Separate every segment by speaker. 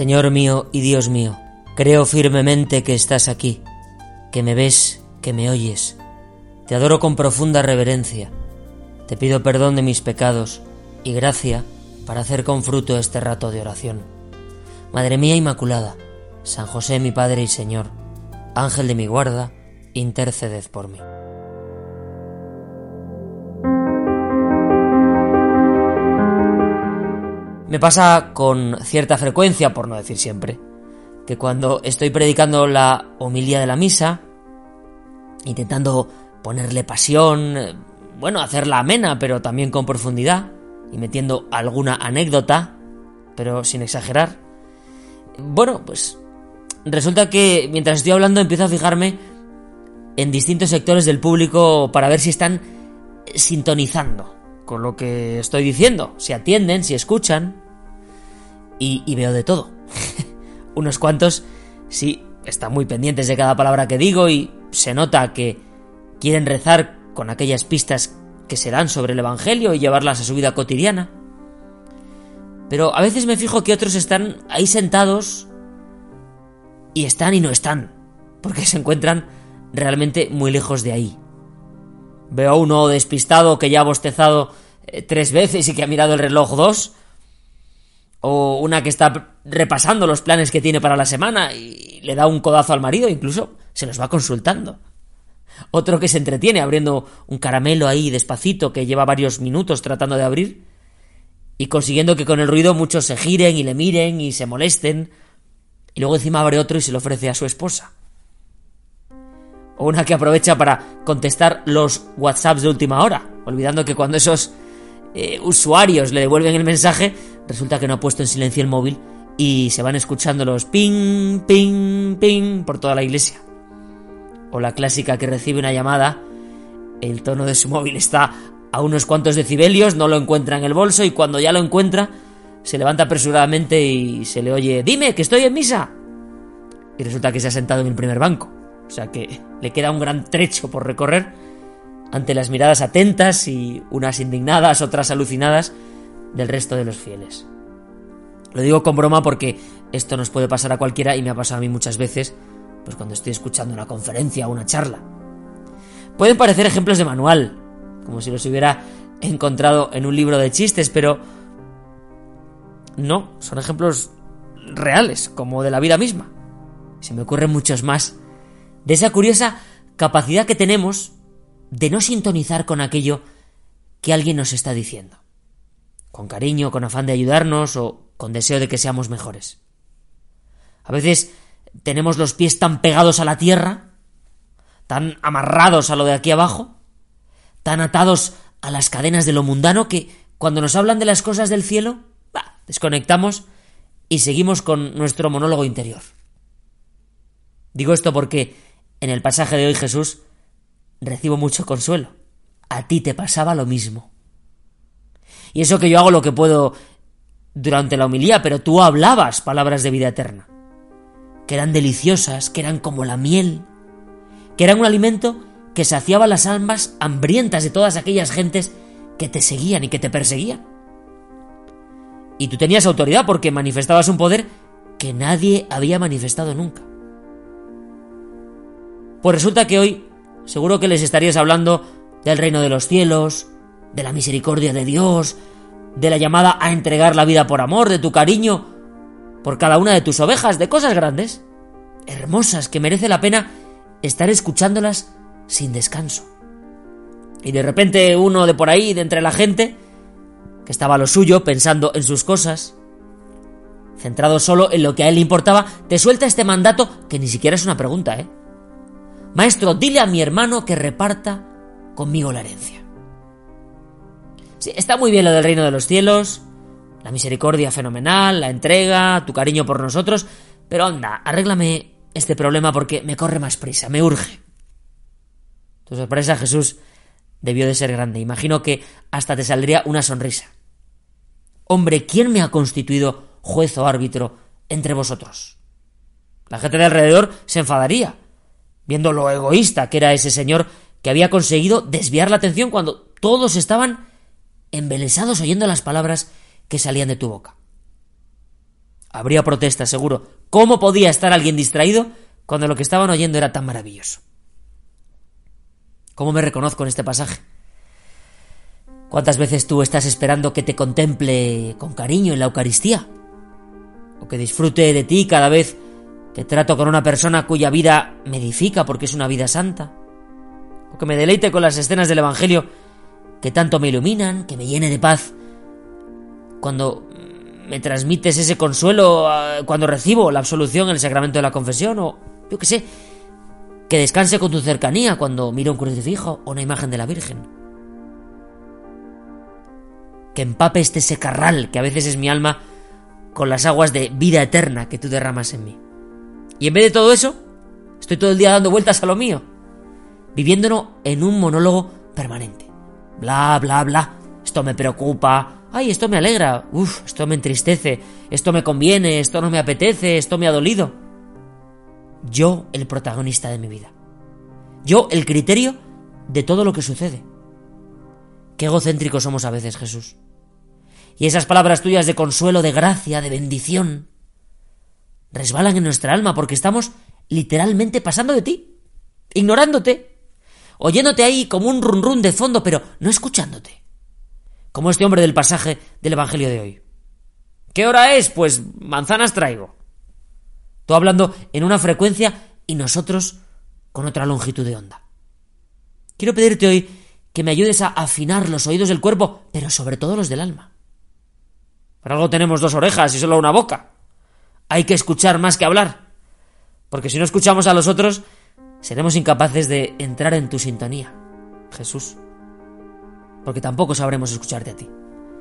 Speaker 1: Señor mío y Dios mío, creo firmemente que estás aquí, que me ves, que me oyes. Te adoro con profunda reverencia. Te pido perdón de mis pecados y gracia para hacer con fruto este rato de oración. Madre mía Inmaculada, San José mi Padre y Señor, Ángel de mi guarda, interceded por mí. Me pasa con cierta frecuencia, por no decir siempre, que cuando estoy predicando la homilía de la misa, intentando ponerle pasión, hacerla amena, pero también con profundidad, y metiendo alguna anécdota, pero sin exagerar, pues resulta que mientras estoy hablando empiezo a fijarme en distintos sectores del público para ver si están sintonizando con lo que estoy diciendo, si atienden, si escuchan, y veo de todo. Unos cuantos sí están muy pendientes de cada palabra que digo y se nota que quieren rezar con aquellas pistas que se dan sobre el Evangelio y llevarlas a su vida cotidiana. Pero a veces me fijo que otros están ahí sentados y están y no están, porque se encuentran realmente muy lejos de ahí. Veo a uno despistado que ya ha bostezado 3 veces y que ha mirado el reloj 2, o una que está repasando los planes que tiene para la semana y le da un codazo al marido, incluso se los va consultando. Otro que se entretiene abriendo un caramelo ahí despacito que lleva varios minutos tratando de abrir y consiguiendo que con el ruido muchos se giren y le miren y se molesten, y luego encima abre otro y se lo ofrece a su esposa. O una que aprovecha para contestar los WhatsApps de última hora, olvidando que cuando esos usuarios le devuelven el mensaje, resulta que no ha puesto en silencio el móvil y se van escuchando los ping, ping, ping por toda la iglesia. O la clásica que recibe una llamada, el tono de su móvil está a unos cuantos decibelios, no lo encuentra en el bolso y cuando ya lo encuentra se levanta apresuradamente y se le oye: «Dime, que estoy en misa». Y resulta que se ha sentado en el primer banco, o sea que le queda un gran trecho por recorrer ante las miradas atentas y unas indignadas, otras alucinadas del resto de los fieles. Lo digo con broma porque esto nos puede pasar a cualquiera y me ha pasado a mí muchas veces, pues cuando estoy escuchando una conferencia o una charla. Pueden parecer ejemplos de manual, como si los hubiera encontrado en un libro de chistes, pero no, son ejemplos reales, como de la vida misma. Se me ocurren muchos más, de esa curiosa capacidad que tenemos de no sintonizar con aquello que alguien nos está diciendo, con cariño, con afán de ayudarnos o con deseo de que seamos mejores. A veces tenemos los pies tan pegados a la tierra, tan amarrados a lo de aquí abajo, tan atados a las cadenas de lo mundano, que cuando nos hablan de las cosas del cielo, desconectamos y seguimos con nuestro monólogo interior. Digo esto porque en el pasaje de hoy Jesús recibo mucho consuelo. A ti te pasaba lo mismo. Y eso que yo hago lo que puedo durante la homilía, pero tú hablabas palabras de vida eterna, que eran deliciosas, que eran como la miel, que eran un alimento que saciaba las almas hambrientas de todas aquellas gentes que te seguían y que te perseguían. Y tú tenías autoridad porque manifestabas un poder que nadie había manifestado nunca. Pues resulta que hoy seguro que les estarías hablando del reino de los cielos, de la misericordia de Dios, de la llamada a entregar la vida por amor, de tu cariño por cada una de tus ovejas, de cosas grandes, hermosas, que merece la pena estar escuchándolas sin descanso. Y de repente uno de por ahí, de entre la gente, que estaba a lo suyo, pensando en sus cosas, centrado solo en lo que a él le importaba, te suelta este mandato que ni siquiera es una pregunta, «Maestro, dile a mi hermano que reparta conmigo la herencia». Sí, está muy bien lo del reino de los cielos, la misericordia fenomenal, la entrega, tu cariño por nosotros, pero anda, arréglame este problema porque me corre más prisa, me urge. Tu sorpresa, Jesús, debió de ser grande. Imagino que hasta te saldría una sonrisa. Hombre, ¿quién me ha constituido juez o árbitro entre vosotros? La gente de alrededor se enfadaría, viendo lo egoísta que era ese señor que había conseguido desviar la atención cuando todos estaban embelesados oyendo las palabras que salían de tu boca. Habría protestas, seguro. ¿Cómo podía estar alguien distraído cuando lo que estaban oyendo era tan maravilloso? ¿Cómo me reconozco en este pasaje? ¿Cuántas veces tú estás esperando que te contemple con cariño en la Eucaristía? ¿O que disfrute de ti cada vez que trato con una persona cuya vida me edifica porque es una vida santa? ¿O que me deleite con las escenas del Evangelio que tanto me iluminan, que me llene de paz cuando me transmites ese consuelo cuando recibo la absolución en el sacramento de la confesión? O, yo qué sé, que descanse con tu cercanía cuando miro un crucifijo o una imagen de la Virgen. Que empape este secarral que a veces es mi alma con las aguas de vida eterna que tú derramas en mí. Y en vez de todo eso, estoy todo el día dando vueltas a lo mío, viviéndolo en un monólogo permanente. Bla, bla, bla. Esto me preocupa. Ay, esto me alegra. Uf, esto me entristece. Esto me conviene. Esto no me apetece. Esto me ha dolido. Yo, el protagonista de mi vida. Yo, el criterio de todo lo que sucede. Qué egocéntricos somos a veces, Jesús. Y esas palabras tuyas de consuelo, de gracia, de bendición, resbalan en nuestra alma porque estamos literalmente pasando de ti, ignorándote, oyéndote ahí como un run run de fondo, pero no escuchándote. Como este hombre del pasaje del Evangelio de hoy. ¿Qué hora es? Pues manzanas traigo. Tú hablando en una frecuencia y nosotros con otra longitud de onda. Quiero pedirte hoy que me ayudes a afinar los oídos del cuerpo, pero sobre todo los del alma. Por algo tenemos 2 orejas y solo una boca. Hay que escuchar más que hablar, porque si no escuchamos a los otros, seremos incapaces de entrar en tu sintonía, Jesús, porque tampoco sabremos escucharte a ti.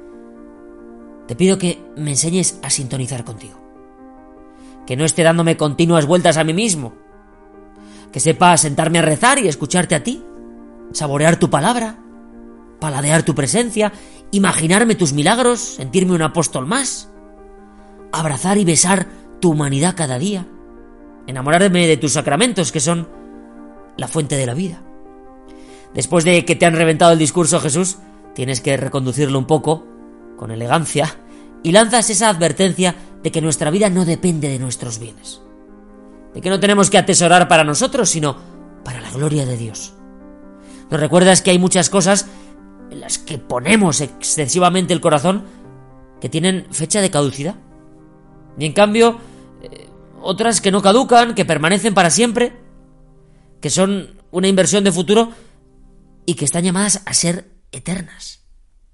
Speaker 1: Te pido que me enseñes a sintonizar contigo, que no esté dándome continuas vueltas a mí mismo, que sepa sentarme a rezar y escucharte a ti, saborear tu palabra, paladear tu presencia, imaginarme tus milagros, sentirme un apóstol más, abrazar y besar tu humanidad cada día, enamorarme de tus sacramentos que son la fuente de la vida. Después de que te han reventado el discurso, Jesús, tienes que reconducirlo un poco, con elegancia, y lanzas esa advertencia de que nuestra vida no depende de nuestros bienes, de que no tenemos que atesorar para nosotros, sino para la gloria de Dios. Nos recuerdas que hay muchas cosas en las que ponemos excesivamente el corazón que tienen fecha de caducidad. Y en cambio, otras que no caducan, que permanecen para siempre, que son una inversión de futuro y que están llamadas a ser eternas.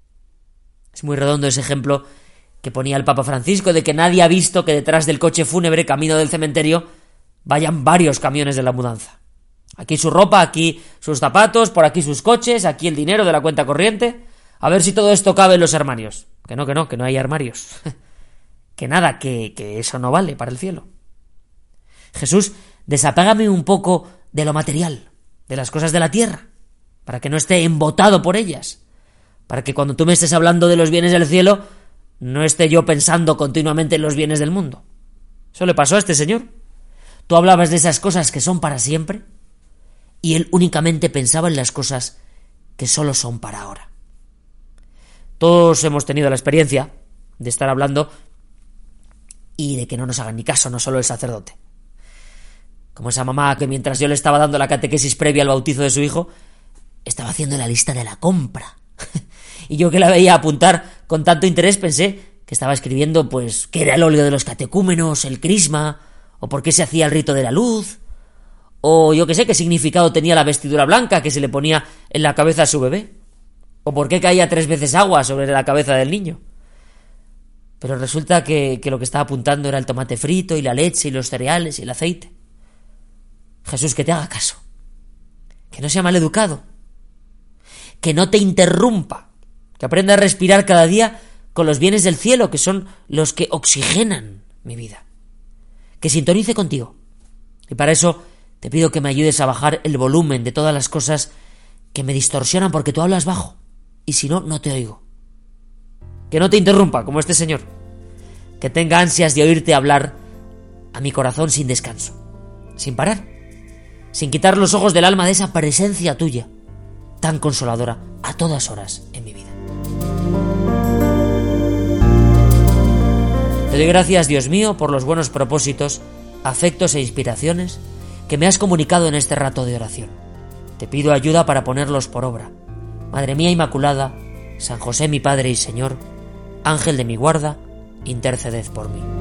Speaker 1: Es muy redondo ese ejemplo que ponía el Papa Francisco de que nadie ha visto que detrás del coche fúnebre camino del cementerio vayan varios camiones de la mudanza. Aquí su ropa, aquí sus zapatos, por aquí sus coches, aquí el dinero de la cuenta corriente. A ver si todo esto cabe en los armarios. Que no hay armarios. Que nada, que eso no vale para el cielo. Jesús, desapégame un poco de lo material, de las cosas de la tierra, para que no esté embotado por ellas, para que cuando tú me estés hablando de los bienes del cielo, no esté yo pensando continuamente en los bienes del mundo. Eso le pasó a este señor. Tú hablabas de esas cosas que son para siempre, y él únicamente pensaba en las cosas que solo son para ahora. Todos hemos tenido la experiencia de estar hablando y de que no nos hagan ni caso, no solo el sacerdote. Como esa mamá que mientras yo le estaba dando la catequesis previa al bautizo de su hijo, estaba haciendo la lista de la compra. Y yo que la veía apuntar con tanto interés pensé que estaba escribiendo pues qué era el óleo de los catecúmenos, el crisma, o por qué se hacía el rito de la luz, o yo que sé qué significado tenía la vestidura blanca que se le ponía en la cabeza a su bebé, o por qué caía 3 veces agua sobre la cabeza del niño. Pero resulta que lo que estaba apuntando era el tomate frito y la leche y los cereales y el aceite. Jesús, que te haga caso, que no sea maleducado, que no te interrumpa, que aprenda a respirar cada día con los bienes del cielo, que son los que oxigenan mi vida, que sintonice contigo. Y para eso te pido que me ayudes a bajar el volumen de todas las cosas que me distorsionan porque tú hablas bajo, y si no, no te oigo. Que no te interrumpa, como este señor, que tenga ansias de oírte hablar a mi corazón sin descanso, sin parar, sin quitar los ojos del alma de esa presencia tuya, tan consoladora a todas horas en mi vida. Te Te doy gracias, Dios mío, por los buenos propósitos, afectos e inspiraciones que me has comunicado en este rato de oración. Te pido ayuda para ponerlos por obra. Madre mía Inmaculada, San José mi Padre y Señor, Ángel de mi guarda, interceded por mí.